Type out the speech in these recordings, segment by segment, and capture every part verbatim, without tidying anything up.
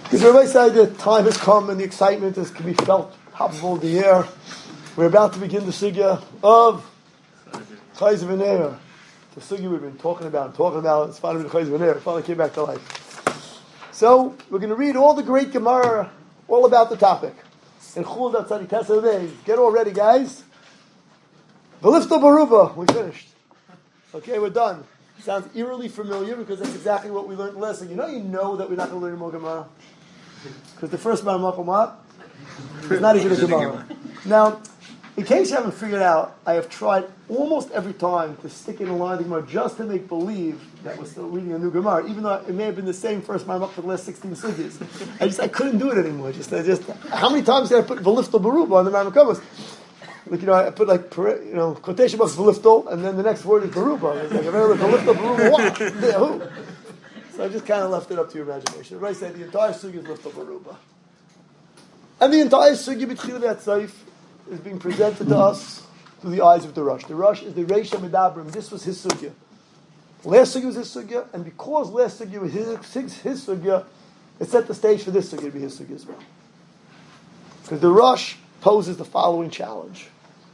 Because everybody said that time has come and the excitement is, can be felt palpable in the air. We're about to begin the sugya of Chayz v'Neir. The sugya we've been talking about and talking about. It's finally Chayz v'Neir. It finally came back to life. So we're going to read all the great Gemara, all about the topic. And Chul Daf Tzadik Tesel Beis. Get all ready, guys. V'lifto Baruba. We finished. Okay, we're done. Sounds eerily familiar because that's exactly what we learned last time. You know, you know that we're not going to learn more Gemara because the first Maram what? It's not even a Gemara. Now, in case you haven't figured out, I have tried almost every time to stick in a line of the Gemara just to make believe that we're still reading a new Gemara, even though it may have been the same first Maram for the last sixteen sugyas. I just I couldn't do it anymore. Just I just how many times did I put V'lifto Baruba on the Maram Kavos? Like, you know, I put like, you know, quotation marks V'lifto, and then the next word is Baruba. It's like, if I ever V'lifto Baruba, what? Yeah, who? So I just kind of left it up to your imagination. Everybody said the entire sugya is Lifto Baruba. And the entire sugya B'tchila V'Atzayif is being presented to us through the eyes of the Rosh. The Rosh is the Reisha Medabrim. This was his sugya. Last sugya was his sugya, and because last sugya was his, his, his sugya, it set the stage for this sugya to be his sugya as well. Because the Rosh poses the following challenge.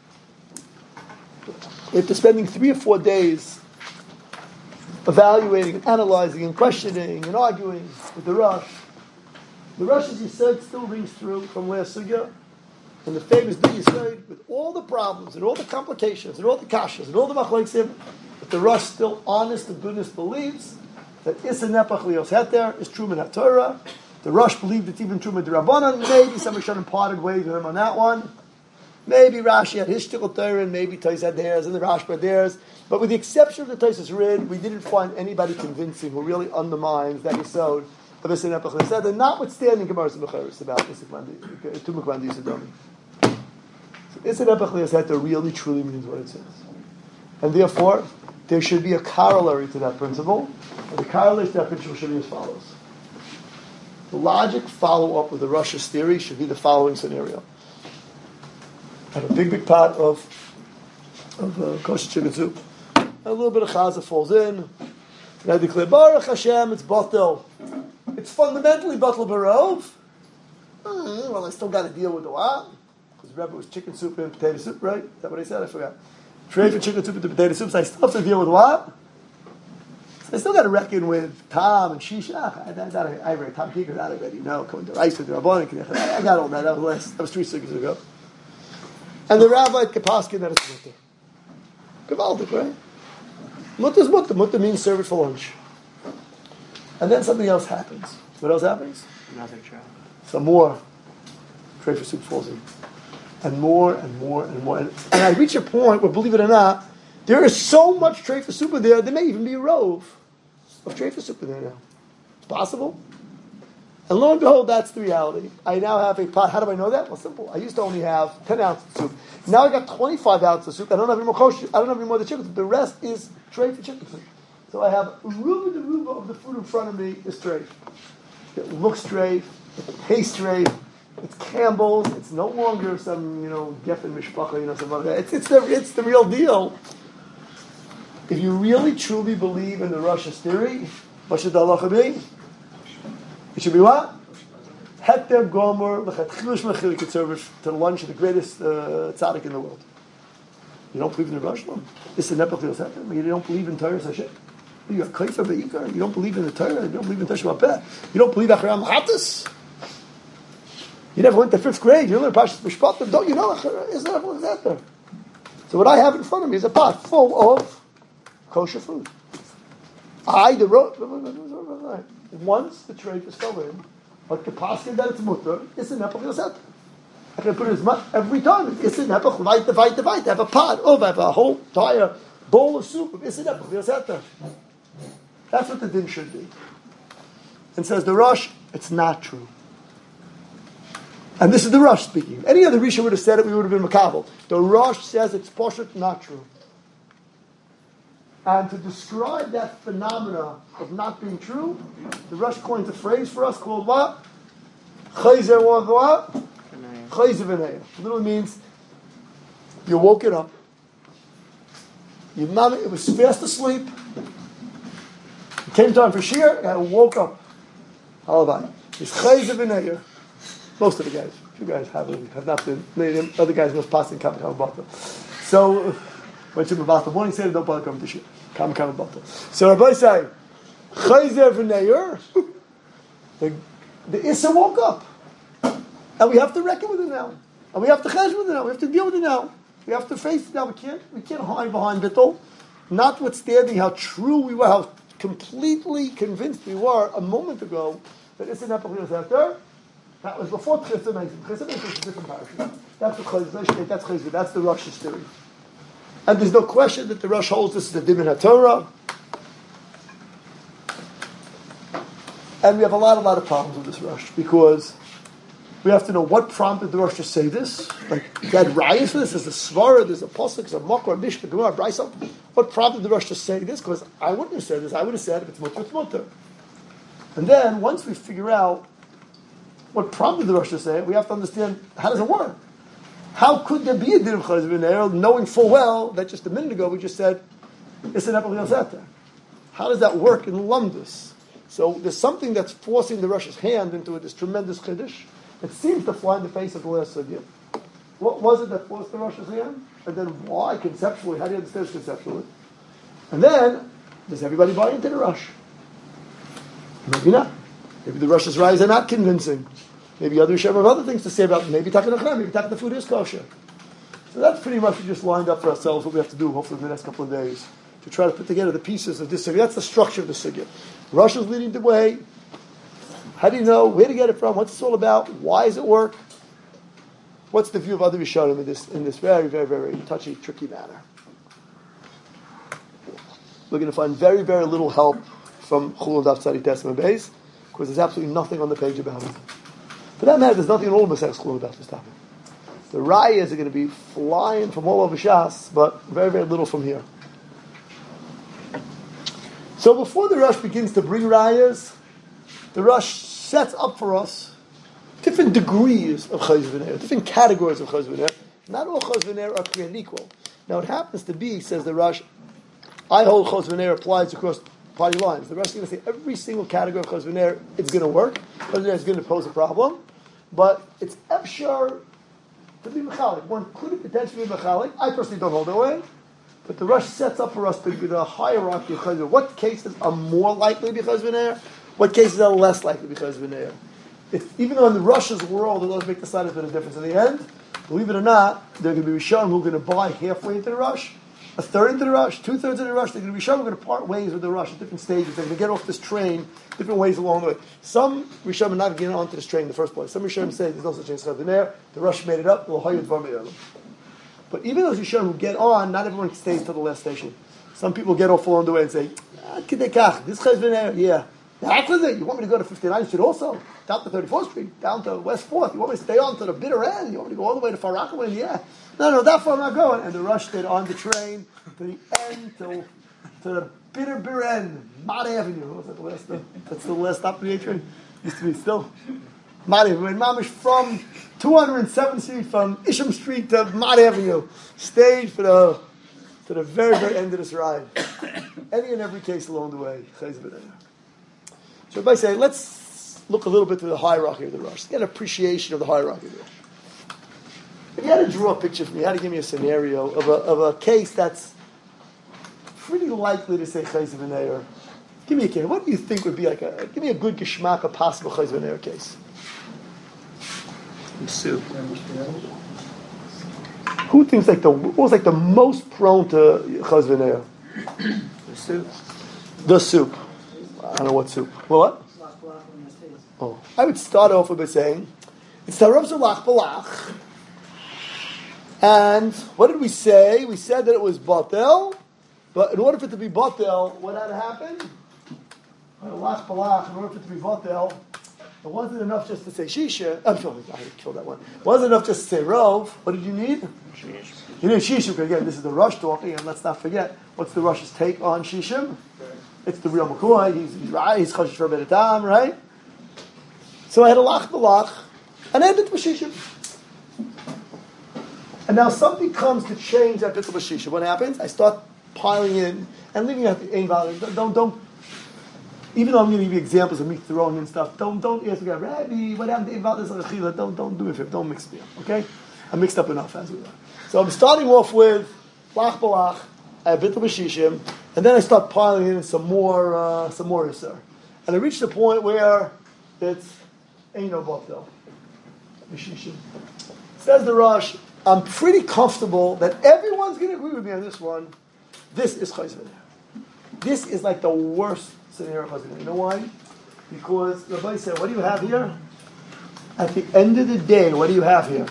After spending three or four days evaluating, and analyzing, and questioning, and arguing with the Rosh, the Rosh, as you said, still rings through from last sugya, and the famous Din Yisrael, with all the problems, and all the complications, and all the kashas, and all the machleksim, but the Rosh still honest to goodness believes that Issa Nepach Lios Heter is true in HaTorah. The Rosh believed it's even true in the Rabbanan. Maybe some Rishonim parted ways with him on that one. Maybe Rashi had his shtickle Torah, and maybe Tais had theirs, and the Rashba had theirs. But with the exception of the Taisus Rid, we didn't find anybody convincing who really undermines that Yisod of Issa Nepach Lios Heter, notwithstanding Gemara's Mecharis about Tumak Mandi Yisadomi. So Issa Nepach Lios Heter really truly means what it says. And therefore, there should be a corollary to that principle. And the corollary to that principle should be as follows. The logic follow-up of the Rosh's theory should be the following scenario. I have a big, big pot of, of uh, kosher chicken soup. A little bit of chaza falls in. And I declare, Baruch Hashem, it's batel. It's fundamentally batel barov. Mm, well, I still got to deal with the what? Because Rebbe was chicken soup and potato soup, right? Is that what I said? I forgot. Trade for chicken soup and potato soup, so I still have to deal with what? I still got to reckon with Tom and Shishach. I, I, I, I read Tom Kicker, that I already know. Coming to Rice with the Rabbanan. I got all that. That was, last, that was three sugyas ago. And the rabbi at Kapaskin, that is mutter. Gavaldik, right? Mutter is mutter. Mutter means serve it for lunch. And then something else happens. What else happens? Another trial. Some more tray for soup falls in. And more and more and more. And, and I reach a point where, believe it or not, there is so much tray for soup in there, there may even be a rove of tray for soup in there now. It's possible. And lo and behold, that's the reality. I now have a pot. How do I know that? Well, simple. I used to only have ten ounces of soup. Now I got twenty-five ounces of soup. I don't have any more kosher. I don't have any more of the chicken soup. The rest is tray for chicken soup. So I have ruba the ruba of the food in front of me is tray. It looks tray. It tastes tray. It's Campbell's. It's no longer some, you know, Geffen Mishpacha, you know, some other. It's it's the it's the real deal. If you really truly believe in the Rosh's theory, what should the halacha be? It should be what? Heter gomer l'chatchilush mechilik. It's served to the lunch of the greatest uh, tzaddik in the world. You don't believe in the Rosh? It's a nepach lios heter. You don't believe in Torah Hashem. You got kaifer beikar. You don't believe in the Torah. You don't believe in Teshuvah Peh. You don't believe acharam hatas. You never went to fifth grade. You learned Parshas Mishpatim. Don't you know isn't that what's out there? So what I have in front of me is a pot full of kosher food. I the road. Once the tray is fell in, but the paskin that it's mutter, it's a nepach yoset. I can put it as much every time. It's a nepach, vayt, vayt, vayt. I have a pot of, I have a whole entire bowl of soup. It's a nepach yoset. That's what the din should be. And says the Rosh, it's not true. And this is the Rosh speaking. Any other Risha would have said it, we would have been makabel. The Rosh says it's poshut, not true. And to describe that phenomena of not being true, the Rosh coins a phrase for us called what? Chayzer what? Chayzer v'neir. Literally means you woke it up. You it was fast asleep. It came time for shir, and I woke up. How about it? is Chayzer v'Neir. Most of the guys, few guys have have not been. Maybe other guys must pass in Kam Kam Bata. So when you about the morning say don't bother coming to shit. Kam Kam Bata. So Rabbi say Chayzer v'Neir. The the Issa woke up, and we have to reckon with it now, and we have to chesh with it now. We have to deal with it now. We have to face it now. We can't we can't hide behind Bittul. Notwithstanding how true we were, how completely convinced we were a moment ago that Issa Nepal was out there. That was before Chesed Meizim. Chesed Meizim is a different parasha. That's the Chesed. That's Chesed. That's the Rosh's theory. And there's no question that the Rosh holds this is the Dimin HaTorah. And we have a lot, a lot of problems with this Rosh because we have to know what prompted the Rosh to say this. Like, you had rayas for this. There's a Svara, there's a Pasuk, there's a Makar, a Mishnah, Gemara, Brisa. What prompted the Rosh to say this? Because I wouldn't have said this. I would have said if it's mutter, it's mutter. And then once we figure out what prompted the Rosh to say it, we have to understand how does it work. How could there be a din of Chayzer v'Neir, knowing full well that just a minute ago we just said it's an Epel. How does that work in Lumdus? So there's something that's forcing the Rosh's hand into this tremendous chiddush. It seems to fly in the face of the last sugya. What was it that forced the Rosh's hand? And then why conceptually? How do you understand this conceptually? And then does everybody buy into the Rosh? Maybe not. Maybe the Rosh's rise are not convincing. Maybe other Rishonim have other things to say about it. Maybe talking to maybe talking the food is kosher. So that's pretty much we just lined up for ourselves what we have to do, hopefully in the next couple of days, to try to put together the pieces of this sugya. That's the structure of the sugya. Rosh is leading the way. How do you know? Where to get it from? What's this all about? Why does it work? What's the view of other Rishonim in this in this very, very, very touchy, tricky manner? We're going to find very, very little help from Chulun Daf Tzadi Tesma Beis, because there's absolutely nothing on the page about it. For that matter, there's nothing at all in Masechus Chulun about this topic. The rayas are going to be flying from all over Shas, but very, very little from here. So before the Rosh begins to bring rayas, the Rosh sets up for us different degrees of Chayzer v'Neir, different categories of Chayzer v'Neir. Not all Chayzer v'Neir are created equal. Now it happens to be, says the Rosh, I hold Chayzer v'Neir applies across party lines. The Rosh is going to say every single category of Chayzer v'Neir it's going to work. Chayzer v'Neir is going to pose a problem, but it's efshar to be mechalik. One could potentially be mechalik. I personally don't hold that way. But the Rosh sets up for us to be the hierarchy of Chayzer. What cases are more likely to be Chayzer v'Neir? What cases are less likely to be Chayzer v'Neir? Even though in the Rosh's world it doesn't make the slightest bit of difference in the end, believe it or not, there are going to be Rishonim who are going to buy halfway into the Rosh, a third into the Rosh, two thirds into the Rosh. They're going to be Rishonim who are going to part ways with the Rosh at different stages. They're going to get off this train different ways along the way. Some Rishonim are not getting onto this train in the first place. Some Rishonim say there's no such thing as Chayzer v'Neir. The Rosh made it up. But even those Rishonim who get on, not everyone stays to the last station. Some people get off along the way and say, ah, Kidekach, this Chayzer v'Neir, yeah. Heck with it. You want me to go to fifty-ninth Street also? Down to thirty-fourth Street? Down to West fourth? You want me to stay on to the bitter end? You want me to go all the way to Far Rockaway? Yeah. No, no, that far I'm not going. And the Rosh stayed on the train to the end, till, to the bitter, bitter end. Mott Avenue. What was that the last stop? That's the last stop of the A train? Used to be still. Mott Avenue. And Mamish from two hundred seventh Street, from Isham Street to Mott Avenue. Stayed for the, to the very, very end of this ride. Any and every case along the way. Chayzer v'Neir. So if I say, let's look a little bit to the hierarchy of the Rosh, get an appreciation of the hierarchy of the Rosh. If you had to draw a picture for me, you had to give me a scenario of a, of a case that's pretty likely to say Chayzer v'Neir. Give me a case. What do you think would be like a, give me a good geschmack, a possible Chayzer v'Neir case? Soup. Who thinks like the, what was like the most prone to Chayzer v'Neir? The soup. The soup. I don't know what soup. Well, what? Oh, I would start off with by saying it's Tarav Zalach Balach. And what did we say? We said that it was Batel, but in order for it to be Batel, what had to happen? Lach Balach. In order for it to be Batel, it wasn't enough just to say Shisha. I'm sorry, I killed that one. It wasn't enough just to say Rov. What did you need? Shish. You need Shishim. Again, this is the Rosh talking, and let's not forget what's the Rosh's take on Shishim. It's the real McCoy. He's, he's right. He's chashish for a bit of time, right? So I had a lach balach, and I had bit b'shishim. And now something comes to change that bit b'shishim. What happens? I start piling in and leaving out the ain value. Don't, don't, even though I'm going to give you examples of me throwing in stuff, don't don't ask me, Rabbi, what happened about this Achila? Don't don't do it for Don't mix me up, okay? I'm mixed up enough as we are. So I'm starting off with Lach Balach, a bit of Bashishim, and then I start piling in some more uh, some more Isser. And I reach the point where it's Eino Botel. Bashishim. Says the Rosh, I'm pretty comfortable that everyone's going to agree with me on this one. This is Chayz V'ner. This is like the worst scenario possible. You know why? Because Rabbi said, what do you have here? At the end of the day, what do you have here?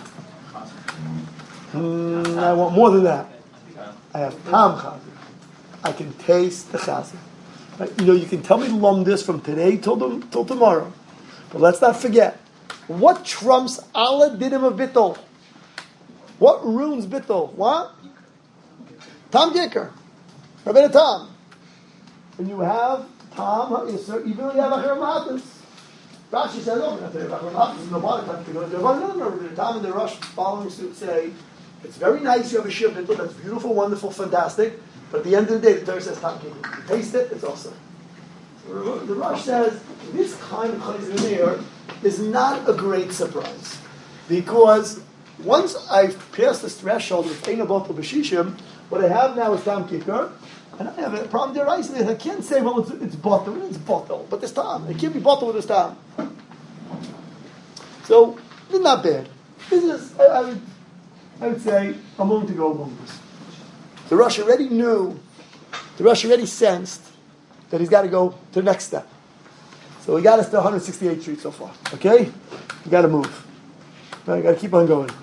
Mm, I want more than that. I have Tam Chazer. I can taste the Chazer. Right? You know, you can tell me to lum this from today till, the, till tomorrow. But let's not forget, what trumps Allah Dinim of Bittul? What ruins Bittul? What? Tam Giker. Rabbeinu Tam. And you have Tam HaIsser, even though you have Acher Matis. Rashi says, no, we're not going to have Acher Matis. No, no, no, no. Rabbeinu Tam and the Rosh following suit say, it's very nice you have a Shir Bittul, that's beautiful, wonderful, fantastic, but at the end of the day, the Torah says Tam Giker. You taste it, it's awesome. So the Rosh says, this kind of Chayz V'ner is not a great surprise. Because once I've passed this threshold of Eino Botel B'Shishim, what I have now is Tam Kicker, and I have a problem there. I can't say, well, it's, it's Botel, it's Botel, but this time. It can't be Botel with this time. So, it's not bad. This is, I, I, would, I would say, I'm willing to go along this. The Rosh already knew, the Rosh already sensed that he's got to go to the next step. So we got us to one hundred sixty-eighth Street so far. Okay? We got to move. Right, got to keep on going.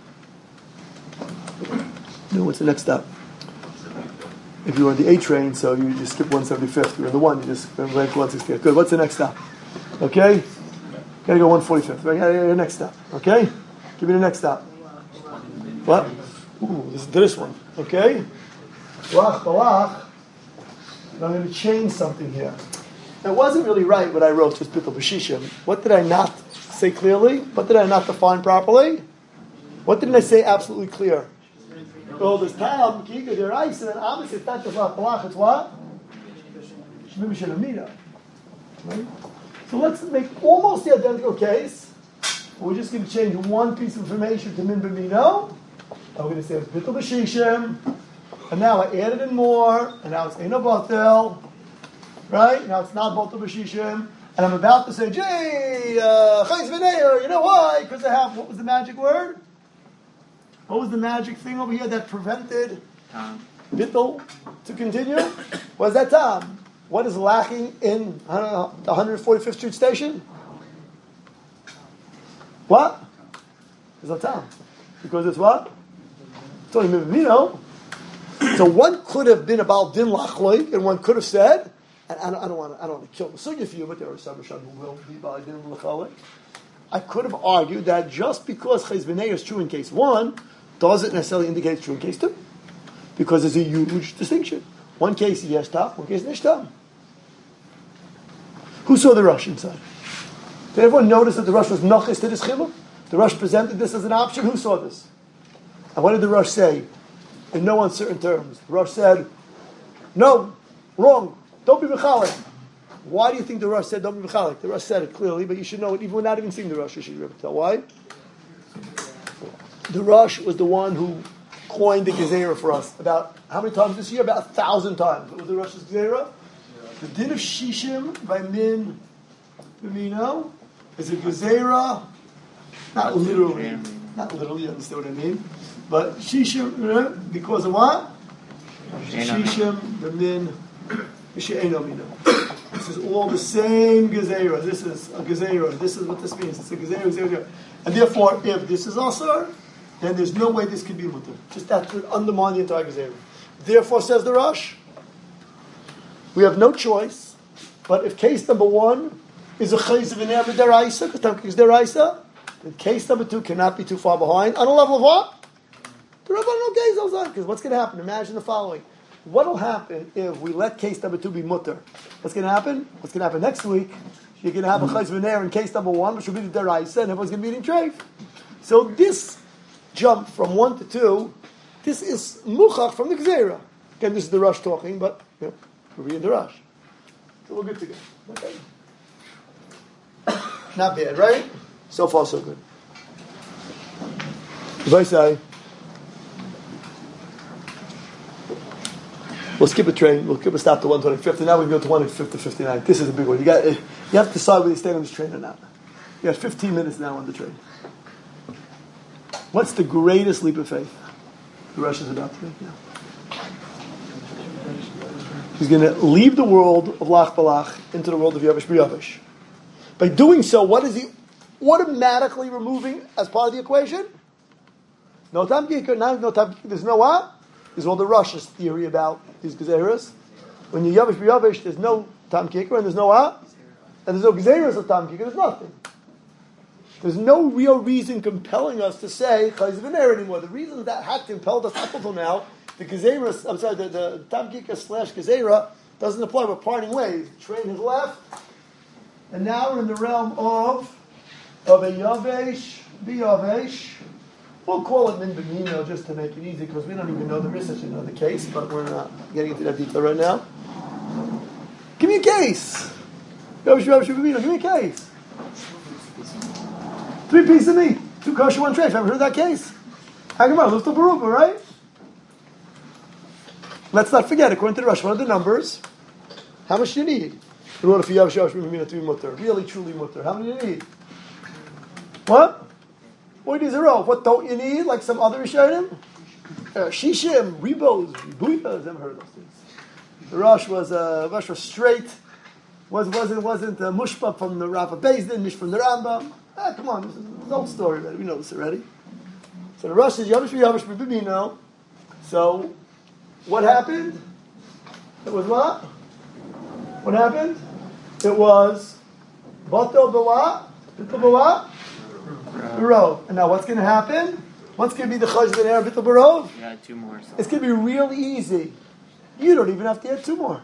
No, what's the next stop? If you were on the A train, so you just skip one seventy-fifth. You're in the one, you just went to one sixty-eighth. Good. What's the next stop? Okay? Got to go one forty-fifth. Right? Got to go to the next stop. Okay? Give me the next stop. What? Ooh, this is this one. Okay? Lach balach. I'm going to change something here. Now, it wasn't really right what I wrote, just Bittul B'Shishim. What did I not say clearly? What did I not define properly? What didn't I say absolutely clear? Well, this time, Kika Derais, and then obviously it's not just Lach Balach, it's what? Shemim Shelamina. Right? So let's make almost the identical case. We're just going to change one piece of information to Min B'Mino. I'm going to say it's Bittul B'Shishim. And now I added in more, and now it's Eino Botel, right? Now it's not Botel B'Shishim, and I'm about to say, Jay, uh, Chayz V'ner, you know why? Because I have, what was the magic word? What was the magic thing over here that prevented Bittul to continue? What is that Tam? What is lacking in, I don't know, the one hundred forty-fifth Street station? What? There's no Tam. Because it's what? It's only Mivino. So one could have been about din lachloi, and one could have said, and I don't, I don't want to, I don't want to kill the sugya for you, but there are some who will be by din lachloi. I could have argued that just because Chayz V'ner is true in case one, doesn't necessarily indicate it's true in case two, because there's a huge distinction. One case yes tam, one case nish tam. Who saw the Rosh inside? Did everyone notice that the Rosh was nochis to this chiluk? The Rosh presented this as an option. Who saw this? And what did the Rosh say? In no uncertain terms. The Rosh said, no, wrong, don't be mechalik. Why do you think the Rosh said don't be mechalik? The Rosh said it clearly, but you should know it even without even seeing the Rosh. You should be able to tell. Why? The Rosh was the one who coined the Gezerah for us. About how many times this year? About a thousand times. What was the Rosh's Gezerah? The din of Shishim by Min B'Mino is a Gezerah, not literally, not literally, you understand what I mean? But Shishim, because of what? Shishim, B'Min, Mishe'eno Mino. This is all the same Gezerah. This is a Gezerah. This is what this means. It's a Gezerah, Gezerah. And therefore, if this is Asar, then there's no way this could be Mutter. Just that would undermine the entire Gezerah. Therefore, says the Rosh, we have no choice, but if case number one is a Chayz V'ner B'Deraisa, because Tam is Deraisa, then case number two cannot be too far behind. On a level of what? The Rabbanon case on, because what's going to happen? Imagine the following. What will happen if we let case number two be mutter? What's going to happen? What's going to happen next week? You're going to have a Chayz V'ner in case number one, which will be the Deraisa, and everyone's going to be eating treif. So this jump from one to two, this is Muchach from the Gezerah. Again, this is the Rosh talking, but you know, we're reading the Rosh. So we're good to go. Okay. Not bad, right? So far, so good. If I say, we'll skip a train, we'll skip a stop to one twenty-fifth, and now we go to one fifty-nine. This is a big one. You got, you have to decide whether you stay on this train or not. You have fifteen minutes now on the train. What's the greatest leap of faith the Rosh is about to make now? He's going to leave the world of Lach Balach into the world of Yavish B'Yavish. By doing so, what is he automatically removing as part of the equation? No Tam Kikar, now no Tam Kikar. There's no what? There's all the Rosh's theory about these Gezeras. When you Yavish B'Yavish, there's no Tam Kikar, and there's no what? And there's no Gezeras of Tam Kikar, there's nothing. There's no real reason compelling us to say Chayz V'Ner anymore. The reason that had to impel us up until now, the Gezeras, I'm sorry, the, the Tam Kikar slash Gezerah doesn't apply. We're parting ways. The train has left, and now we're in the realm of of a Yavesh B'Yavesh. We'll call it Min B'Mino just to make it easy, because we don't even know there is such another case, but we're not getting into that detail right now. Give me a case. Yavesh B'Yavesh B'Mino. Give me a case. Three pieces of meat, two kosher, one treif. Ever heard that case? Hagamar, Lufta Baruba, right? Let's not forget, according to the Rosh, what are the numbers? How much do you need in order for Yavish Yavish B'Mino to be mutter? Really, truly mutter. How many do you need? What? What is zero? What don't you need? Like some other Rishonim? Uh, Shishim, Rebos, Ribuyas. Never heard of those things. The Rosh was uh, Rosh was straight. Was wasn't wasn't uh, mushpa from the Rav Beis Din, Mish from the Rambam. Ah, come on, this is an old story already. We know this already. So the Rosh is Yavish Yavish B'Mino. So what happened? It was what? What happened? It was Bato B'Wa, Bittul B'Wa, Barov. And now what's going to happen? What's going to be the Chayz V'Ner Bittul Barov? Yeah, two more. So. It's going to be real easy. You don't even have to add two more.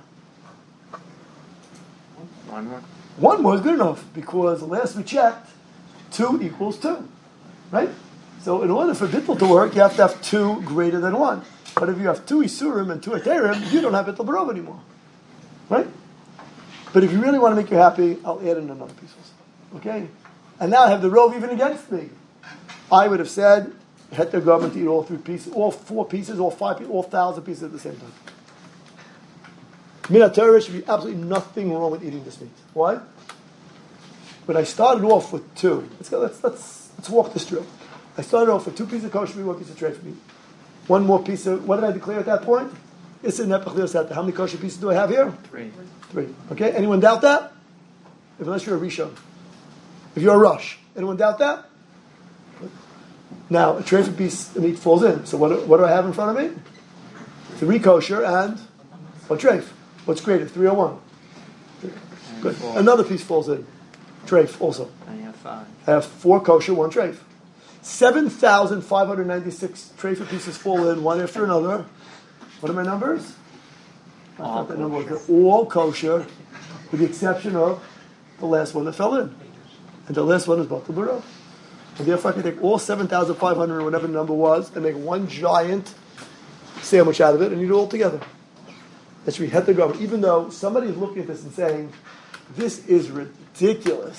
One more. One more is good enough, because last we checked, two equals two, right? So in order for Bittul to work, you have to have two greater than one. But if you have two Isurim and two Eterim, you don't have Bittul Barov anymore, right? But if you really want to make you happy, I'll add in another piece also, okay? And now I have the Rov even against me. I would have said, het the government to eat all three pieces, all four pieces, all five pieces, all thousand pieces at the same time. Minat Torah should be absolutely nothing wrong with eating this meat. Why? When I started off with two, let's go, let's let's let's walk this through. I started off with two pieces of kosher meat, one piece of treif meat. One more piece of, what did I declare at that point? It's in Nepach Liosata. How many kosher pieces do I have here? Three. Three. Okay, anyone doubt that? If, unless you're a Rishon. If you're a Rush. Anyone doubt that? Now, a treif piece of meat falls in. So what, what do I have in front of me? Three kosher and one treif. What's greater? Three or one? Good. Four. Another piece falls in. Treif also. I have five. I have four kosher, one treif. seven thousand five hundred ninety-six treif pieces fall in, one after another. What are my numbers? I All thought that number kosher. was all kosher, with the exception of the last one that fell in. And the last one is Batul Barov. And therefore I can take all seven thousand five hundred or whatever the number was and make one giant sandwich out of it and eat it all together. That should be het the government. Even though somebody is looking at this and saying, this is ridiculous.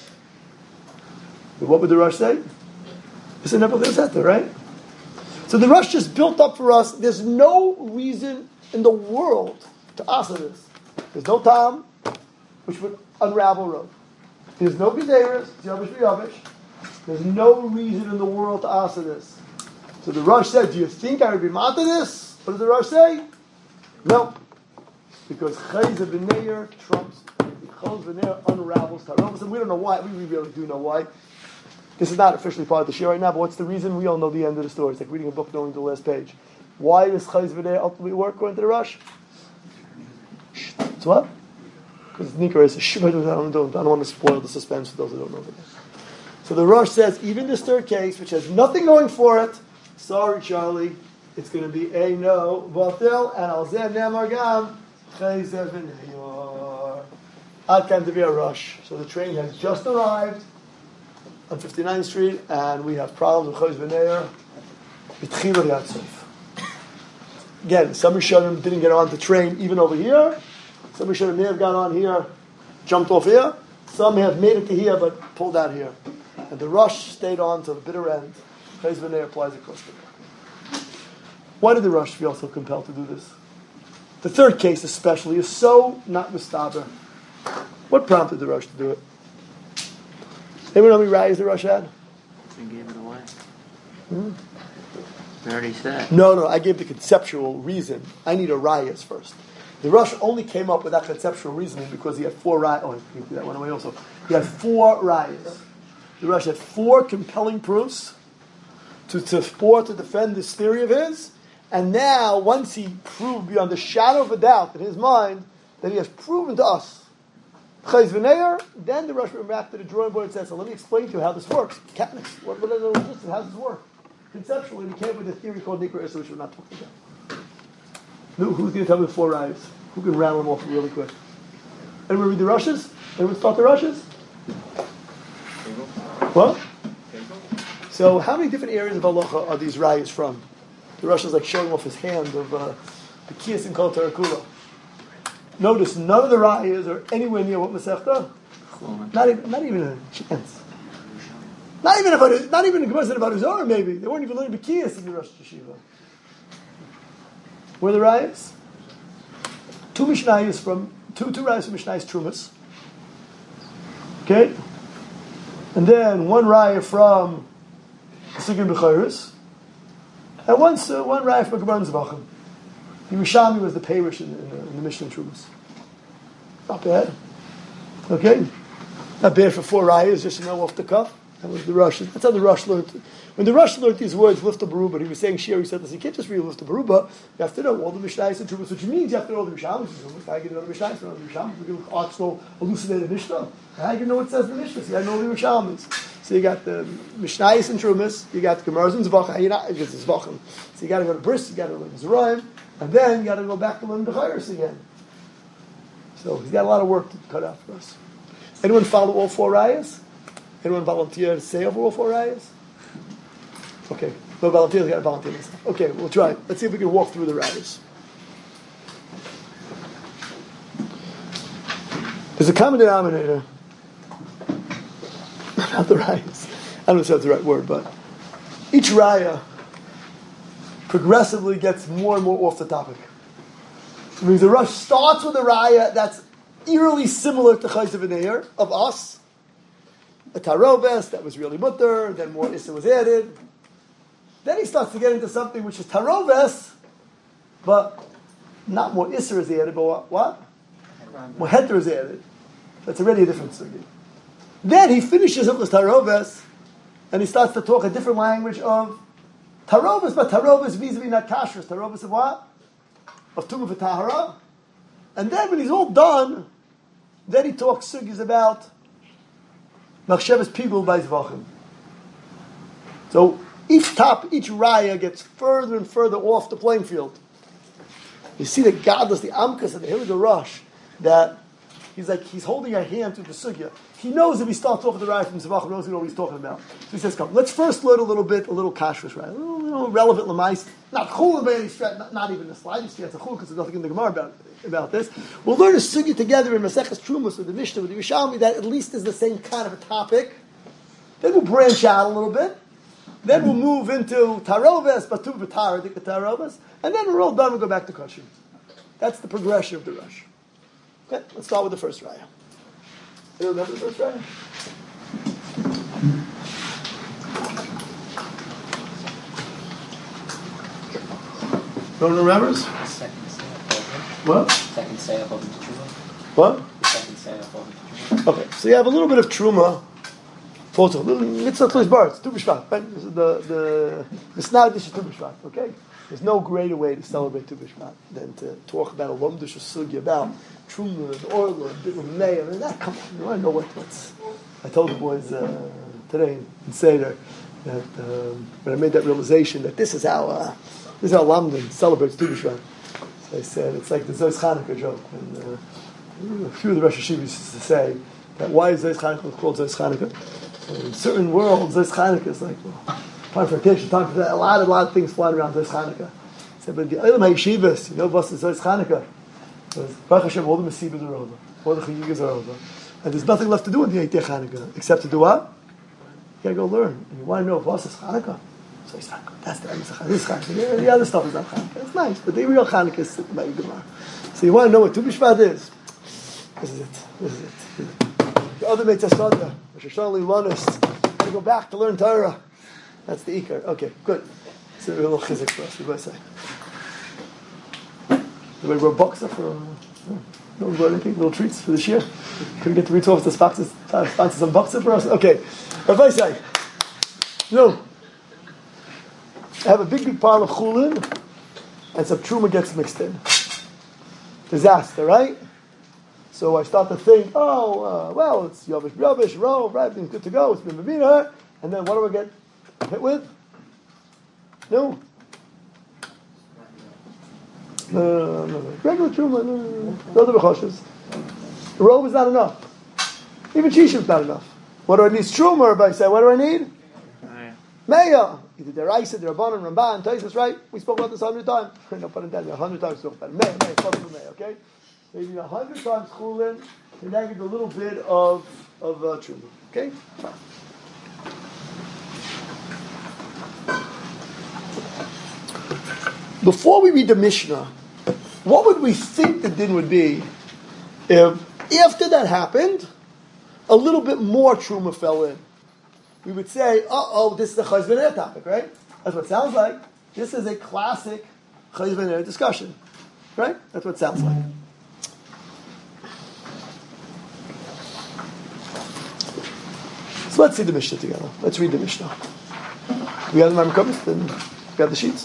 But what would the Rosh say? It's a never there, right? So the Rosh just built up for us. There's no reason in the world to answer this. There's no Tam, which would unravel road. There's no Gezeras, Yavish B'Yavish. There's no reason in the world to answer this. So the Rosh said, do you think I would be mad to this? What does the Rosh say? No. Because Chayz V'Ner trumps, Chayz V'Ner unravels Tarom. We don't know why. We really do know why. This is not officially part of the share right now, but what's the reason? We all know the end of the story. It's like reading a book knowing the last page. Why does Chayz V'Ner ultimately work according to the Rosh? It's what? Because Nikar is a shh, I don't, I don't want to spoil the suspense for those who don't know it. So the Rosh says, even this third case, which has nothing going for it, sorry, Charlie, it's going to be a no, Vatel, and Al Zeh Nemar Gam, Chayz V'Ner. Ad Kan to be a Rosh. So the train has just arrived on fifty-ninth Street, and we have problems with Chayz V'Ner. B'tchila Yatzov. Again, some Rishonim didn't get on the train even over here. Somebody should have may have gone on here, jumped off here. Some have made it to here but pulled out here. And the rush stayed on to the bitter end. Chayz v'neir applies across the back. Why did the rush feel so compelled to do this? The third case especially is so not mustaber. What prompted the rush to do it? Anyone know how many rayas the rush had? We gave it away. Hmm? We already said. No, no, I gave the conceptual reason. I need a rayas first. The rush only came up with that conceptual reasoning because he had four rayas. Oh, that went away also. He had four rayas. The rush had four compelling proofs to, to support, to defend this theory of his. And now, once he proved beyond the shadow of a doubt in his mind that he has proven to us Chayz v'neir, then the rush went back to the drawing board and said, so let me explain to you how this works. Mechanics. What, what is it? How does this work? Conceptually, we came up with a theory called Nikra Issa, which we're not talking about. Who, who's going to tell me the four rayas? Who can rattle them off really quick? Anyone read the rushes? Anyone start the rushes? What? So, how many different areas of halacha are these rayas from? The Rosh is like showing off his hand of uh, the Kiyas and Kol Tarakula. Notice none of the rayas are anywhere near what Masechta. Not even, not even a chance. Not even about it, not even a Gemara said about his Zohar. Maybe they weren't even learning Kiyas in the Rosh Yeshiva. Where are the rayas? Two Mishnayos from two two rayas from Mishnayos Trumas. Okay, and then one raya from Sugim B'Chayris. And once, uh, one raya from Gemara Zvachim. The Yerushalmi was the Perish in, in, in, in the Mishnah Trumas. Not bad. Okay? Not bad for four rayas, just to know off the cuff. That was the Rush. That's how the Rush learned. When the Rush learned these words, Lifta Baruba, he was saying Shir, he said, listen, you can't just read Lifta Baruba, you have to know all the Mishnayos and Trumas, which means you have to know all the Yerushalmi. I get another Mishnayos, another Yerushalmi. We're going to article elucidated Mishnah. I can know what it says in the Mishnah. See, I know the Yerushalmis. So you got the Mishnayos and Trumas, you got the Gemaras and Zvachim, you're not, it's Zvachim. So you got to go to Bris, you got to learn Zerayim, and then you got to go back to learn B'Chayris again. So he's got a lot of work to cut out for us. Anyone follow all four rayas? Anyone volunteer to say over all four rayas? Okay, no volunteers, got to volunteer this. Okay, we'll try. Let's see if we can walk through the rayas. There's a common denominator. Not the rayas. I don't know if that's the right word, but each raya progressively gets more and more off the topic. It means the rush starts with a raya that's eerily similar to Chayz v'neir of us. A taroves that was really mutter, then more issa was added. Then he starts to get into something which is taroves, but not more issa is added, but what? what? More heter is added. That's already a different sugi. Then he finishes up with taroves, and he starts to talk a different language of taroves, but taroves vis-a-vis not kashrus. Taroves of what? Of tumah v'tahara. And then when he's all done, then he talks sugis about machshavas pigul by zvachim. So each top, each raya gets further and further off the playing field. You see the godless, the amkas, and the Hilga Rush, that he's like, he's holding a hand to the sugya. He knows if he starts talking to the raya from zvachim, he knows what he's talking about. So he says, come, let's first learn a little bit, a little kashrus raya, a little, little relevant lemais, not chulin by any stretch, not, not even the slightest chance of chulin, because there's nothing in the Gemara about about this. We'll learn a sugya together in Maseches Trumas with the Mishnah, with the Yerushalmi, that at least is the same kind of a topic. Then we'll branch out a little bit. Then we'll move into Taroves, Batu V'Tar, Dika Taroves, and then we're all done, we'll go back to Kashim. That's the progression of the rush. Okay, let's start with the first raya. You remember the first raya? No one remembers? What? Second sale of Truma. What? The second sale of Truma. Okay, so you have a little bit of Truma. Photo, a little mitzvah to his bar. It's Tu B'Shvat. Right? This is the the the snag dish is Tu B'Shvat. Okay, there's no greater way to celebrate Tu B'Shvat than to talk about a lumdish sugi about Truma and Orla and Bit May. I mean, that come on, you want to know what what's. I told the boys uh, today in Seder that um, when I made that realization that this is how uh, this is how Lamdan celebrates Tu B'Shvat. I said, it's like the Zois Chanukah joke. And, uh, a few of the Rosh Hashivas used to say that why is Zois Chanukah called Zois Chanukah? And in certain worlds, Zois Chanukah is like, well, time for attention, time for that. A lot, a lot of things flying around Zois Chanukah. I said, but the Eilam HaYeshivas, you know, what's Zois Chanukah? Baruch Hashem, all the Masibas are over. All the Chagigas are over. And there's nothing left to do in the Eitei Chanukah except to do what? You gotta go learn. And you want to know if what's is Chanukah? So it's Chanukah. That's the end of Chanukah. This is Chanukah. The other stuff is not Chanukah. It's nice, but the real Chanukah is sitting by your Gemara. So you want to know what Tu B'Shvat is? This is it. This is it. This is it. The other Meitzah Sada, Rosh Hashanah Limanis, gotta go back to learn Torah. That's the Ikar. Okay, good. It's a little chizik for us, we might say. Anybody brought boxer for... Uh, no one brought anything? Little treats for this year? Can we get to read off the sponsors, uh, sponsor some boxer for us? Okay. Rabbi say, no. I have a big, big pile of chulin, and some truma gets mixed in. Disaster, right? So I start to think, oh, uh, well, it's Yavish, Yavish, Ro, right, everything's good to go, it's been Mavina, and then what do I get hit with? No. No, no, no, no. Regular truma, no, no, no. No other bechoshes. The robe is not enough. Even Shisha is not enough. What do I need? Truma, if I say, what do I need? Meya. Either Deraisa, Derabanan, Ramban, Taisus, right? We spoke about this a hundred times. No pun intended, a hundred times we spoke about it. Meya, Meya, fuck with Meya, okay? Maybe a hundred times chulin, and then get a little bit of, of uh, truma, okay? Fine. Before we read the Mishnah, what would we think the din would be if, after that happened, a little bit more truma fell in? We would say, uh-oh, this is a Chayz V'Ner topic, right? That's what it sounds like. This is a classic Chayz V'Ner discussion, right? That's what it sounds like. So let's see the Mishnah together. Let's read the Mishnah. We have the Mamre then we have the sheets.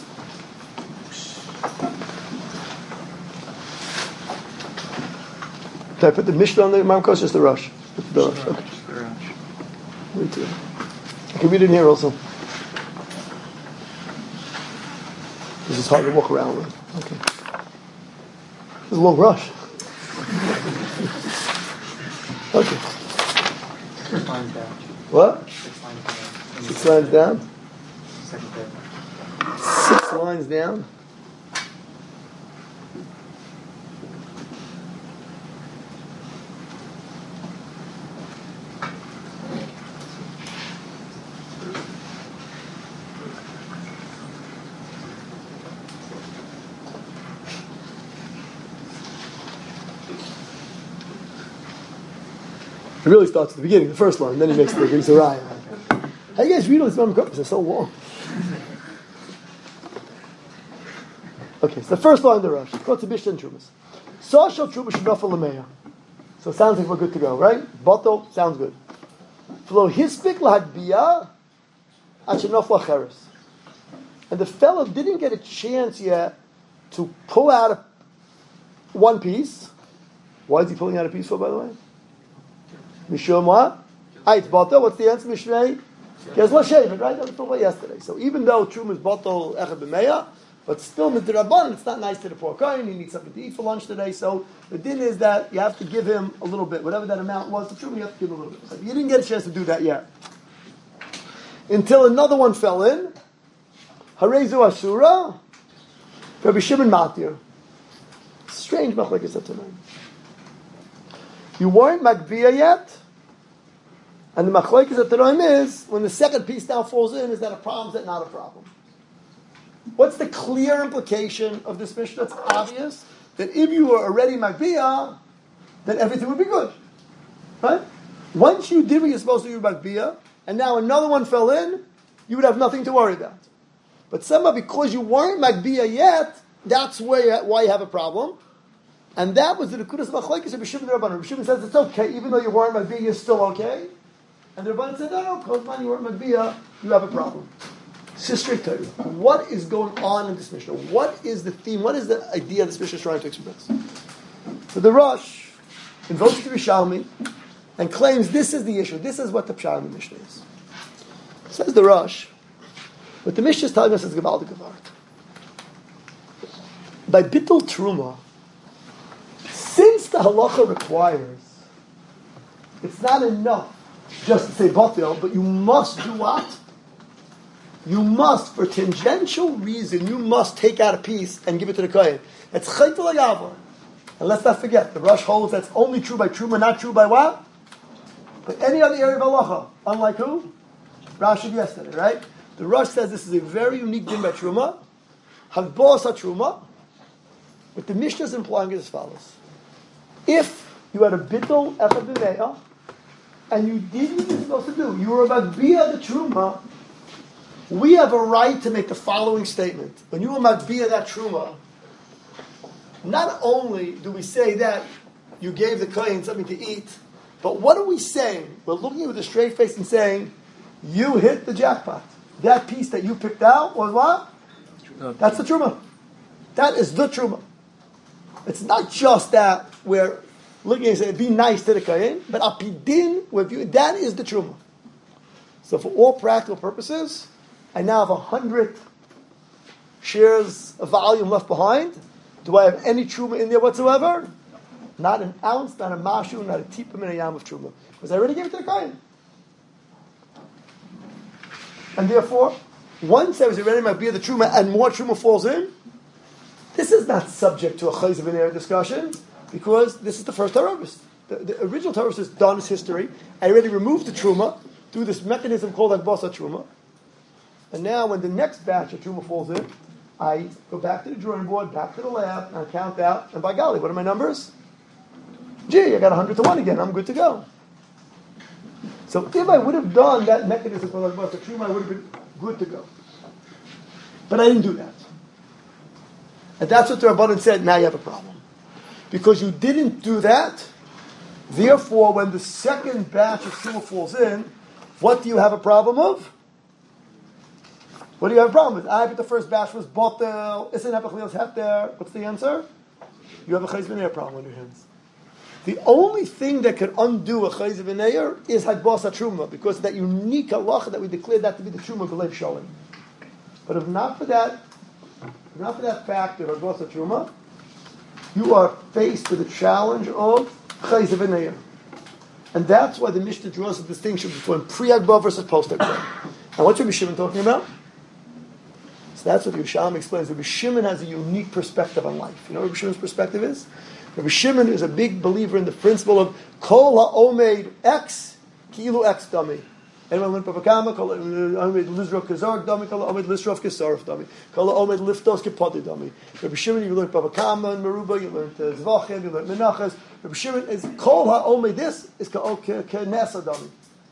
Did I put the Mishnah on the Mamre, just the Rosh? The Rosh, okay. Me too. I can read it in here also. This is hard to walk around with. Okay. It's a long rush. Okay. Six lines down. What? Six lines down. Six lines down? Second paragraph. Six lines down. It really starts at the beginning, the first line, and then he makes the brings a raya. How you guys read all these Mamre? They're so long. Okay, so the first line of the Rosh. What's the Mishnah and Trumas? Sashal Truma Shnafal Lameya. So it sounds like we're good to go, right? Bato, sounds good. Flo Hispik Lahadbiya Achenofla Cheres. And the fellow didn't get a chance yet to pull out a, one piece. Why is he pulling out a piece for, by the way? Mishum what? Ait bato. What's the answer? Mishnei. Yes, la shevet. Right? That was talked about yesterday. So even though Truma is bato echad b'meya, but still midrabanan, it's not nice to the poor kohen. He needs something to eat for lunch today. So the din is that you have to give him a little bit, whatever that amount was. The Truma you have to give him a little bit. So you didn't get a chance to do that yet until another one fell in. Harezu asura. Rabbi Shimon Matir. Strange machlekes tonight. You weren't Magbiya yet, and the machlekes at the time is, when the second piece now falls in, is that a problem, is that not a problem? What's the clear implication of this Mishnah? It's obvious that if you were already Magbiya, then everything would be good. Right? Once you did what you're supposed to do Magbiya, and now another one fell in, you would have nothing to worry about. But somehow, because you weren't Magbiya yet, that's where, why you have a problem. And that was the Nekudas Machlekes of B'Shimon Rabbanan. Rabbi Shimon says it's okay, even though you weren't Magbiya, you're still okay. And the Rabbanan said, no, no, because man, you weren't Magbiya, you have a problem. Sister Torah, what is going on in this Mishnah? What is the theme? What is the idea this Mishnah is trying to express? So the Rosh invokes the Rishalmi and claims this is the issue. This is what the Pshat in the Mishnah is. Says the Rosh, what the Mishnah is telling us is Gevaldik Gevart. By Bittul Truma, since the halacha requires, it's not enough just to say batil, but you must do what? You must, for tangential reason, you must take out a piece and give it to the kohen. It's chayt l'yavor. And let's not forget, the Rush holds that's only true by Truma, not true by what? But any other area of halacha. Unlike who? Rashi yesterday, right? The Rush says this is a very unique din by Truma. Hagbos Truma. What the Mishnah is implying is as follows. If you had a bittul echad b'me'ah, and you did what you're supposed to do, you were about bia the Truma, we have a right to make the following statement. When you were about bia that Truma, not only do we say that you gave the kohen something to eat, but what are we saying? We're looking at it with a straight face and saying, you hit the jackpot. That piece that you picked out was what? That's the truma. That is the truma. It's not just that we're looking and saying, be nice to the kohen, but apidin, that is the truma. So for all practical purposes, I now have a hundred shares of volume left behind. Do I have any truma in there whatsoever? Not an ounce, not a mashu, not a tipum in a yam of truma. Because I already gave it to the kohen. And therefore, once I was already my beer the truma and more truma falls in, this is not subject to a chayz of an air discussion because this is the first terrorist. The, the original terrorist is done its history. I already removed the truma through this mechanism called akbasa truma. And now when the next batch of truma falls in, I go back to the drawing board, back to the lab, and I count out, and by golly, what are my numbers? Gee, I got one hundred to one again, I'm good to go. So if I would have done that mechanism for the truma, I would have been good to go. But I didn't do that. And that's what the Rabbanan said, now you have a problem. Because you didn't do that, therefore when the second batch of truma falls in, what do you have a problem of? What do you have a problem with? I bet the first batch was botel, isn't hepachlios hefter. What's the answer? You have a chayz v'neir problem on your hands. The only thing that can undo a chayz v'neir is hagbas truma, because of that unique halacha that we declared that to be the truma b'lev shalom. But if not for that, if not for that factor of hagbas truma, you are faced with the challenge of chayz v'neir. And that's why the Mishnah draws a distinction between pre-hagbah versus post-hagbah. And what's Rabbi Shimon talking about? So that's what Yerushalmi explains. Rabbi Shimon has a unique perspective on life. You know what Rabbi Shimon's perspective is? Rabbi Shimon is a big believer in the principle of Kol ha'omed X, ki'ilu X dummy. Anyone learn Bava Kama? Kol ha'omed lizrov kazar dummy, Kol ha'omed lisrov kesarif dummy, Kol ha'omed liftos kepodi dummy. Rabbi Shimon, you learned Bava Kama and Meruba, you learned uh, Zvachim, you learned Menachas. Rabbi Shimon is Kol ha'omed this, is K'nesa dummy.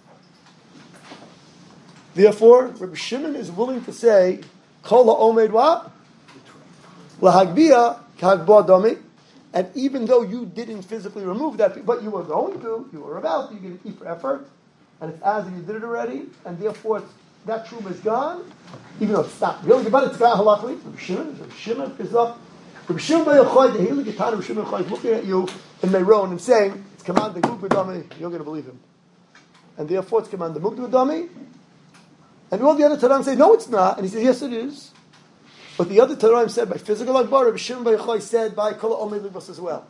Therefore, Rabbi Shimon is willing to say, Kol ha'omed what? Lahagbia k'hagbah dami. And even though you didn't physically remove that, but you were going to, you were about to, you gave it for effort, and it's as if you did it already, and therefore it's, that truma is gone, even though it's not really, but it's gone halachically. Rabbi Shimon, Rabbi Shimon is up. Rabbi Shimon Bar Yochai, the Heilig Gitana, Rabbi Shimon Bar Yochai is looking at you in Meron and saying, it's command the Gugba Dami, you're going to believe him. And therefore it's command the Mugdu Dami. And all the other Tanaim say, no, it's not. And he says, yes, it is. But the other Tanaim said by physical akbar, Rabbi Shimon Bar Yochai said by Kol ha'omed libos as well.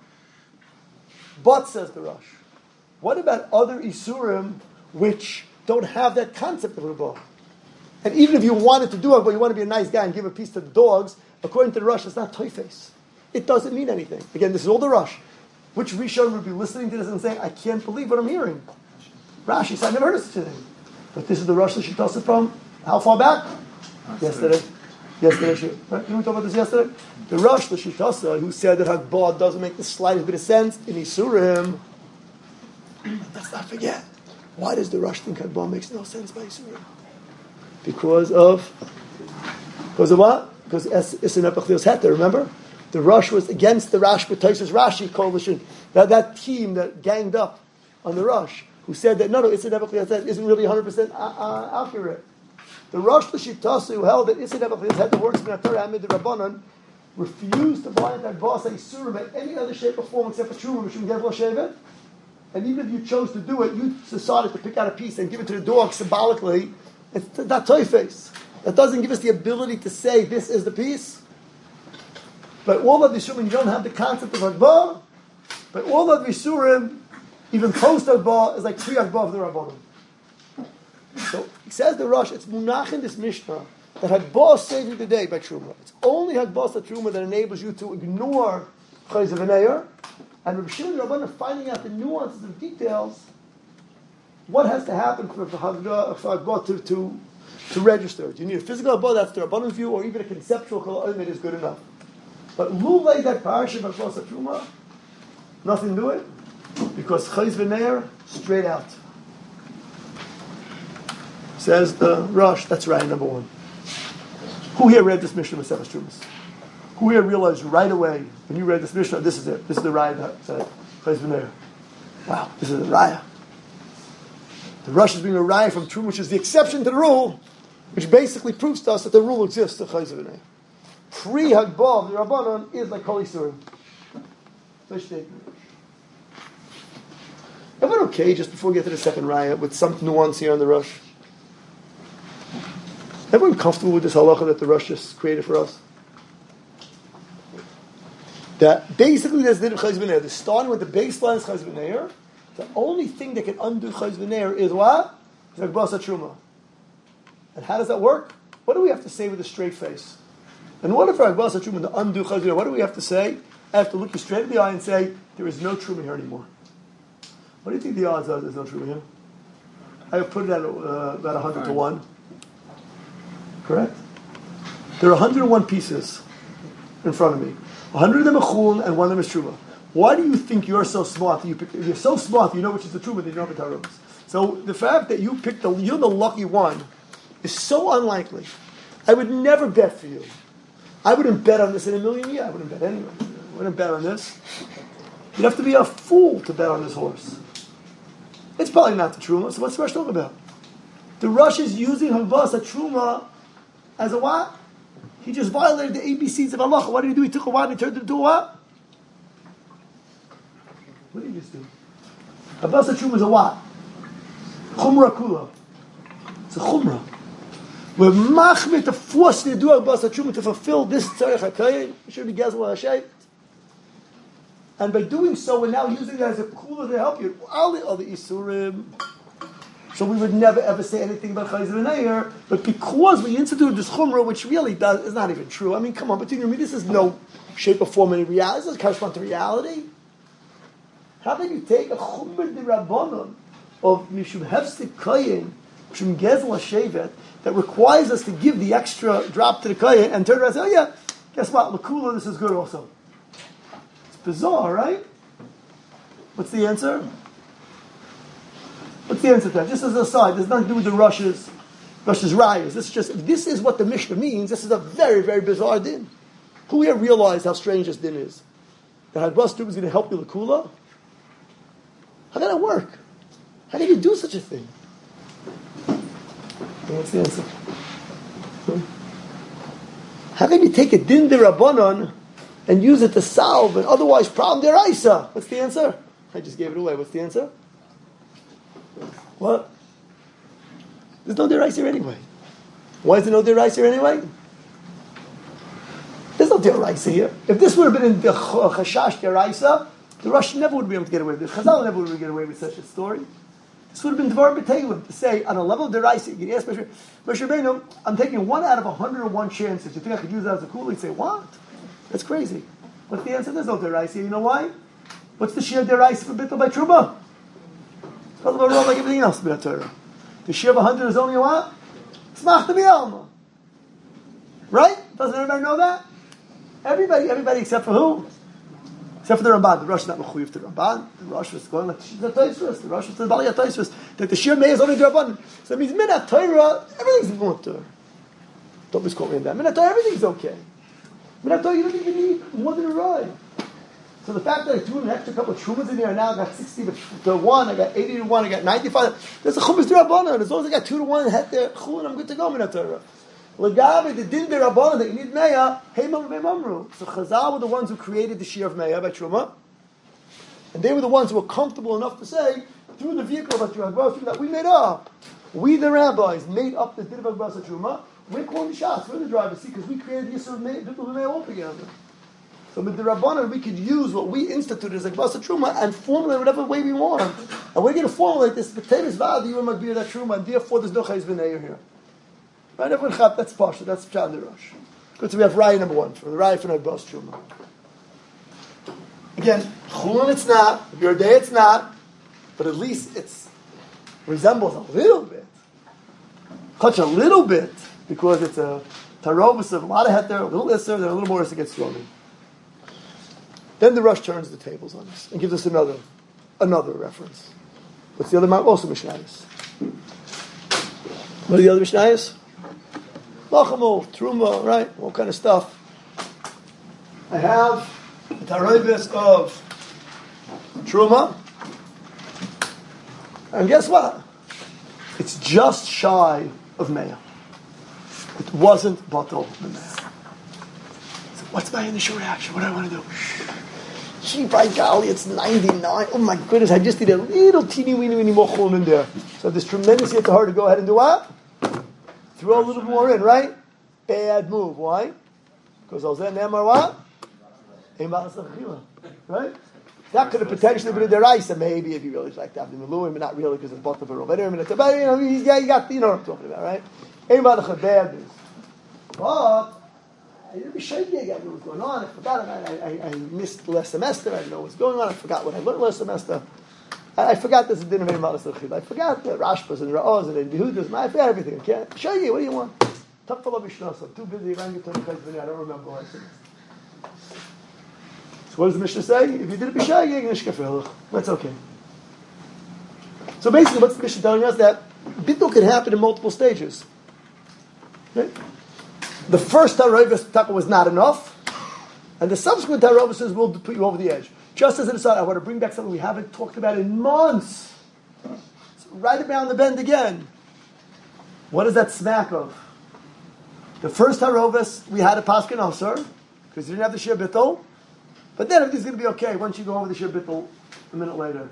But, says the Rosh, what about other Isurim which don't have that concept of Rabah? And even if you wanted to do it, but you want to be a nice guy and give a piece to the dogs, according to the Rosh, it's not toifes. It doesn't mean anything. Again, this is all the Rosh. Which Rishon would be listening to this and saying, I can't believe what I'm hearing. Rashi said, I never heard of such a thing. But this is the Rosh that she tells it from how far back? Yesterday. Yesterday. She, right? Didn't we talk about this yesterday? The Rosh, the Shitasa, who said that Hagbah doesn't make the slightest bit of sense in Isurim. Let's not forget. Why does the Rosh think Hagbah makes no sense by Isurim? Because of, because of what? Because Isen Epachlios Heter, remember? The Rosh was against the Rash B'Taisus Rashi coalition. That, that team that ganged up on the Rosh, who said that, no, no, Isen Epachlios Heter isn't really one hundred percent uh, uh, accurate. The Rosh L'Shitasa, who held that Isen Epachlios Heter works in the Torah Amid the Rabbanon, refused to buy that boss a Isurim by any other shape or form except for Truma, which you can get Shevet. And even if you chose to do it, you decided to pick out a piece and give it to the dog symbolically. It's not toifes. That doesn't give us the ability to say this is the piece. But all of the Isurim, you don't have the concept of Hagbah. But all of the Isurim, even post Hagbah, is like pre Hagbah of the Rabbanim. So he says the Rosh, it's munach in this Mishnah that Hagbah saved you today by Truma. It's only Hagbah Truma that enables you to ignore Chayzer v'neir, and Rabbi Shimon and Rabbanan finding out the nuances and details. What has to happen for Haggah to, to, to register? Do you need a physical Haggah? That's the Rabbanan's view, or even a conceptual Kol that is good enough. But Lulay, that parasha of Haggah Truma, nothing to do it, because Chayz v'neir, straight out. Says the Rosh, that's right, number one. Who here read this Mishnah with Sefer Trumas? Who here realized right away, when you read this Mishnah, this is it, this is the Raya that said, Chayz v'neir. Wow, this is the Raya. The Rosh is being a Raya from Truma, which is the exception to the rule, which basically proves to us that the rule exists to Chayz v'neir. Pre-Hagbah, the Rabbanon is like Kol Yisurim. Everyone okay, just before we get to the second Raya, with some nuance here on the Rosh? Everyone comfortable with this halacha that the Rosh just created for us? That basically there's the Chayz v'neir. The starting with the baseline is Chayz v'neir. The only thing that can undo Chayz v'neir is what? Is Hagbah Truma. And how does that work? What do we have to say with a straight face? In order for Hagbah Truma to undo Chayz v'neir, what do we have to say? I have to look you straight in the eye and say, there is no Truma here anymore. What do you think the odds are there's no Truma here? I have put it at uh, about one hundred to one. Correct? There are one hundred one pieces in front of me. one hundred of them are chulin and one of them is truma. Why do you think you're so smart? That you pick, if you're so smart, you know which is the truma, then you know the tarumas. So the fact that you picked the, you're the lucky one is so unlikely. I would never bet for you. I wouldn't bet on this in a million years. I wouldn't bet anyway. I wouldn't bet on this. You'd have to be a fool to bet on this horse. It's probably not the truma. So what's the Rosh talking about? The Rosh is using Hagbah Truma as a what? He just violated the A B Cs of Allah. What did he do? He took a what and he turned it into a what? What did he just do? Hagbah Truma is a what? Chumrah kula. It's a chumrah. We're machmir to force you to do Hagbah Truma to fulfill this tzarech hakayim. It should be gezel hashay. And by doing so, we're now using it as a kula to help you. All the other isurim. So we would never ever say anything about Chayz v'neir, but because we instituted this chumrah, which really does is not even true. I mean, come on, between you and me, this is no shape or form any reality. This doesn't correspond to reality. How can you take a chumrah de rabbanon of mishum hefsek kayin, mishum gezel hashevet, that requires us to give the extra drop to the kayin and turn around and say, oh yeah, guess what, l'kula, this is good also. It's bizarre, right? What's the answer? What's the answer to that? Just as an aside, there's nothing to do with the Russia's, Russia's rayas. This is just, if this is what the Mishnah means, this is a very, very bizarre din. Who here realized how strange this din is? That Hagbah Truma is going to help you l'kula? How can that work? How can you do such a thing? What's the answer? How can you take a din de rabbanon and use it to solve an otherwise problem deraisa? What's the answer? I just gave it away. What's the answer? What? There's no deraisa anyway. Why is there no deraisa anyway? There's no deraisa here. If this would have been in the chashash deraisa, the Rosh never would be able to get away with it. Chazal never would be able to get away with such a story. This would have been dvar b'teilim to say on a level of deraisa. You can ask Moshe Rabbeinu, I'm taking one out of one hundred one chances. You think I could use that as a kula? He'd say, what? That's crazy. What's the answer? There's no deraisa. You know why? What's the sheer deraisa for bittul by truma? It's about like everything else in the Torah. The shear of one hundred is only a what? Tzmach to alma. Right? Doesn't everybody know that? Everybody, everybody except for who? Except for the Ramban. The Rosh is not mechuyev to the Ramban. The Rosh was going like the Tosfos. The Rosh was the Bali Tosfos. That the shear may is only the Rabban. So it means minat Torah, everything's mutter. Don't misquote me on that. Minat Torah, everything's okay. Minat Torah, you don't even need more than a ride. So the fact that I threw an extra couple of trumas in here, and now I got sixty to one, I got eighty to one, I got ninety-five. There's a chumas d'Rabbanan. As long as I got two to one, head there, chulin, I'm good to go. Minat Torah. Legabe the din d'Rabbanan that you need meya. Hey mamru. So Chazal were the ones who created the shear of meya by truma, and they were the ones who were comfortable enough to say through the vehicle of Hagbah that we made up. We the rabbis made up the din of Hagbah truma. We're calling the shots. We're the driver's seat because we created the yisur of meya altogether. So with the Rabbanan, we could use what we instituted as Hagbah Truma and formulate whatever way we want. And we're going to formulate this potatoes vadi you might be that Truma, and therefore there's no Chayz v'neir here. Right? Everyone chap, that's Pasha, that's Pshat in the Rosh. Good, so we have Raya number one, for the Raya for Hagbah Truma. Again, chulin it's not, your day it's not, but at least it's resembles a little bit. Touch a little bit, because it's a tarobus of a lot of heter, a little isser, then a little more isser gets thrown in. Then the Rush turns the tables on us and gives us another another reference. What's the other one? Also Mishnayos. What are the other Mishnayos? Lachamol, Truma, right? All kind of stuff. I have the tarobus of Truma. And guess what? It's just shy of Meah. It wasn't Batal Meah. So what's my initial reaction? What do I want to do? Gee, by golly, it's ninety-nine. Oh my goodness, I just need a little teeny weeny weeny more chulin in there. So this tremendous hit to her to go ahead and do what? Throw a little more in, right? Bad move. Why? Because Al Zeh Nemar what? Right? That could have potentially been a deraisa, maybe, if you really like that. But not really, because it's both of a rover. You know, yeah, you got, you know what I'm talking about, right? Ain't bad news. But I didn't be shaking again. I knew what was going on. I forgot. I, I, I missed last semester. I didn't know what was going on. I forgot what I learned last semester. I, I forgot this didn't have any I forgot the Rashbas and Ra'oz and Behudas. I forgot everything. I can't show you. What do you want? Tough for Mishnah. I'm too busy. I don't remember what I said. So what does the Mishnah say? If you did it b'shayig, that's okay. So basically, what's the Mishnah telling us? That bittul can happen in multiple stages. Okay? The first tarovis taka was not enough, and the subsequent tarovises will put you over the edge. Just as an aside, I want to bring back something we haven't talked about in months. It's right around the bend again. What does that smack of? The first tarovis we had a paskin osir because you didn't have the shir bittul. But then everything's going to be okay once you go over the shir bittul a minute later.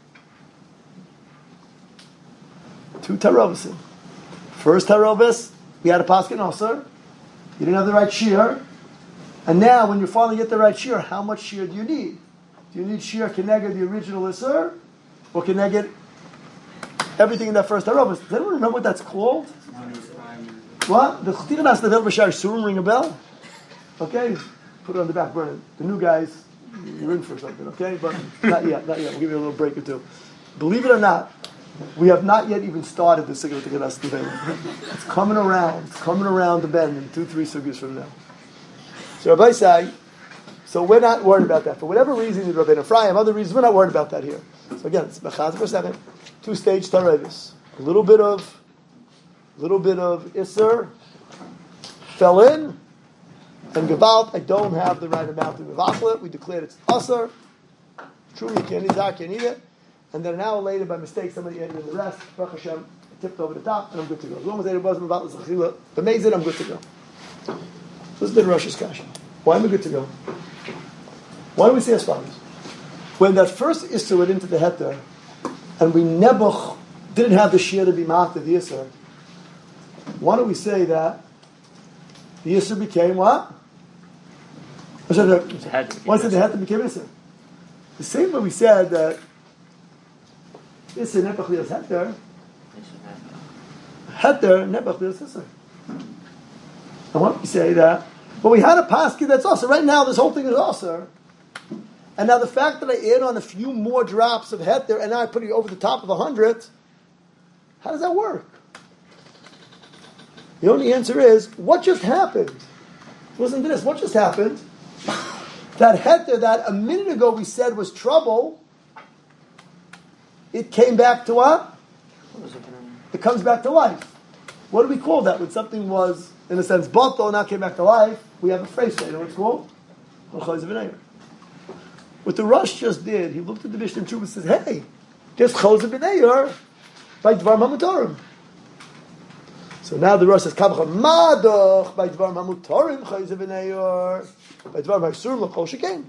Two tarovisim. First tarovis, we had a paskin osir. You didn't have the right shir. And now, when you finally get the right shir, how much shir do you need? Do you need shir keneged the original isser? Or keneged everything in that first tarovis? Does anyone remember what that's called? What? The Ch'tirim has the Vel B'Shar Surim ring a bell? Okay? Put it on the back burner. The new guys, you're in for something, okay? But not yet, not yet. We'll give you a little break or two. Believe it or not, we have not yet even started the Sigurd Tikkun Astivim. It's coming around. It's coming around the bend in two, three sugyas from now. So Rabbi say, so we're not worried about that. For whatever reason, Rabbi Ephraim, other reasons, we're not worried about that here. So again, it's Mechaz for a second. Two-stage Tarevis. A little bit of, little bit of Isser fell in, and Gevalt, I don't have the right amount of Mevachlet. We declared it's Asr. True, you can't eat that, can't eat it. And then an hour later, by mistake, somebody added in the rest. Baruch Hashem, I tipped over the top, and I'm good to go. As long as it wasn't about the Zechila, the Mezid, I'm good to go. So this has been Rosh's Kasha. Why am I good to go? Why do we say as follows? When that first Isser went into the Heter, and we Nebuch didn't have the Shir to be Ma'at of the Isser, why do we say that the Isser became what? Why did the Heter became Isser? The same way we said that Isser Nebuch Lias Heter, Heter Nebuch Lias Isser. And why do we say that? Well, we had a paskin that's also. Right now, this whole thing is also. And now the fact that I add on a few more drops of heter and now I put it over the top of a hundred, how does that work? The only answer is, what just happened? Listen to this. What just happened? That heter that a minute ago we said was trouble, it came back to what? It comes back to life. What do we call that? When something was, in a sense, batal, now came back to life, we have a phrase there. You know what it's called? What the Rosh just did, he looked at the Mishnah Truma and says, hey, there's Chozeh B'Neir by Dvar Hamutarim. So now the Rosh says, Kavcha Madoch by Dvar Hamutarim Chozeh B'Neir by Dvar Hamutarim L'Chol Shekain.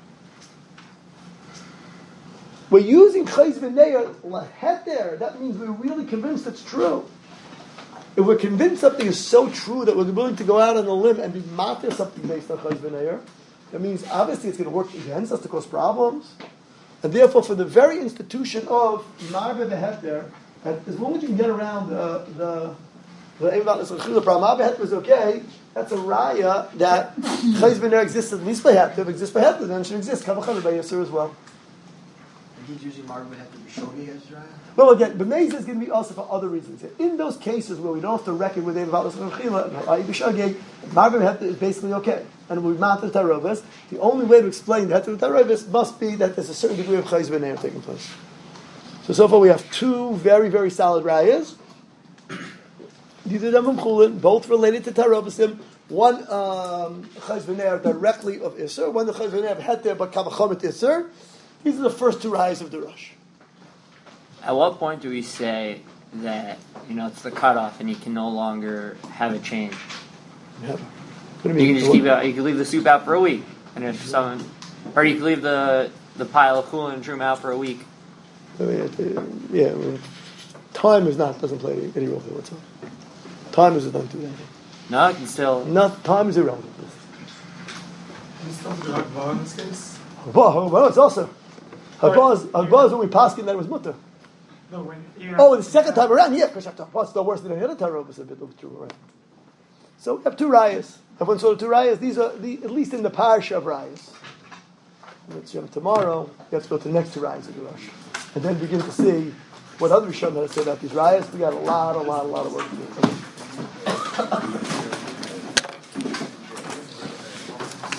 We're using Chozeh B'Neir Laheter. That means we're really convinced it's true. If we're convinced something is so true that we're willing to go out on a limb and be matir something based on Chozeh B'Neir, that means obviously it's going to work against us to cause problems. And therefore, for the very institution of Marbe Beheter, that as long as you can get around the, the The aim about the problem was okay. That's a raya that Chayz B'ner exists at least by Heter, exists by Heter, then it should exist Kavachana by Yisur as well. And he's using Margaret have to be Shogi as raya? Well, again, B'meiz is going to be also for other reasons. In those cases where we don't have to reckon with Eva Balas and Chila, and Ayi B'Shageg, Margaret Heter is basically okay. And we mount the Tarovis. The only way to explain the Heter Tarovis must be that there's a certain degree of Chayz B'ner taking place. So, so far we have two very, very solid rayas. These are them from Chulin, both related to Tarovisim. One um, Chayz V'ner directly of Isser, one the Chayz V'ner of Heter but Kavachomet Isser. These are the first two rayas of the Rush. At what point do we say that, you know, it's the cutoff and you can no longer have a change? Never. You can just keep it. You can leave the soup out for a week, and if someone, or you can leave the the pile of Chulin and Trum out for a week. I mean, it, yeah, I mean, time is not doesn't play any role whatsoever. Time is not doing anything. No, it can still. Not time is irrelevant. Can you still do Hagbah in this case? Well, well, it's also Hagbah is Hagbah is when we passed in that it was mutter. No, when you Oh, the second time around, yeah, because Hagbah is still worse than any other tarot. It's a bit of true, right? So we have two rayas. Everyone saw the two rayas. These are the, at least in the parsha of rayas. Let's jump tomorrow. You have to go to the next two rayas of the Rosh, and then begin to see what other Rishon had to say about these rayas. We got a lot, a lot, a lot of work to do.